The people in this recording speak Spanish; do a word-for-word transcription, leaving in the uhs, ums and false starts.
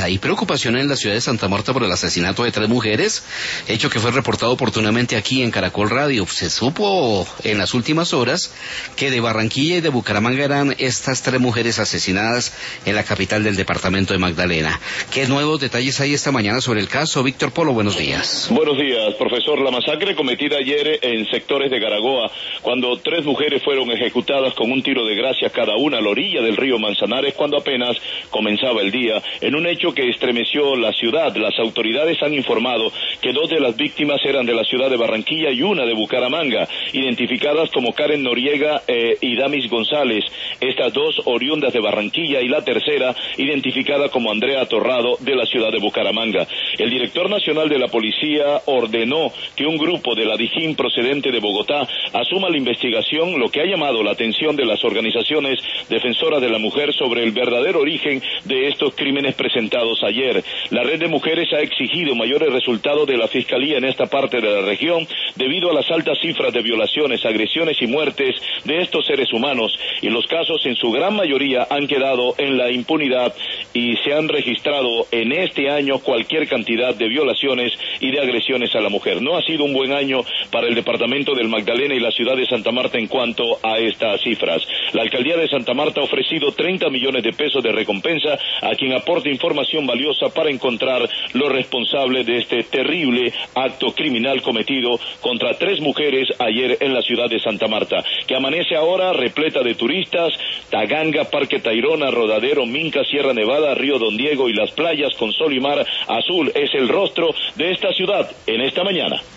Hay preocupación en la ciudad de Santa Marta por el asesinato de tres mujeres, hecho que fue reportado oportunamente aquí en Caracol Radio. Se supo en las últimas horas que de Barranquilla y de Bucaramanga eran estas tres mujeres asesinadas en la capital del departamento de Magdalena. ¿Qué nuevos detalles hay esta mañana sobre el caso? Víctor Polo, buenos días. Buenos días, profesor. La masacre cometida ayer en sectores de Garagoa, cuando tres mujeres fueron ejecutadas con un tiro de gracia cada una a la orilla del río Manzanares, cuando apenas comenzaba el día, en un hecho que estremeció la ciudad. Las autoridades han informado que dos de las víctimas eran de la ciudad de Barranquilla y una de Bucaramanga, identificadas como Karen Noriega eh, y Damis González, estas dos oriundas de Barranquilla, y la tercera identificada como Andrea Torrado, de la ciudad de Bucaramanga. El director nacional de la policía ordenó que un grupo de la DIJÍN procedente de Bogotá asuma la investigación, lo que ha llamado la atención de las organizaciones defensoras de la mujer sobre el verdadero origen de estos crímenes presentados ayer. La red de mujeres ha exigido mayores resultados de la Fiscalía en esta parte de la región debido a las altas cifras de violaciones, agresiones y muertes de estos seres humanos, y los casos en su gran mayoría han quedado en la impunidad y se han registrado en este año cualquier cantidad de violaciones y de agresiones a la mujer. No ha sido un buen año para el departamento del Magdalena y la ciudad de Santa Marta en cuanto a estas cifras. La alcaldía de Santa Marta ha ofrecido treinta millones de pesos de recompensa a quien aporte información valiosa para encontrar los responsables de este terrible acto criminal cometido contra tres mujeres ayer en la ciudad de Santa Marta, que amanece ahora repleta de turistas. Taganga, Parque Tayrona, Rodadero, Minca, Sierra Nevada, Río Don Diego y las playas con sol y mar azul es el rostro de esta ciudad en esta mañana.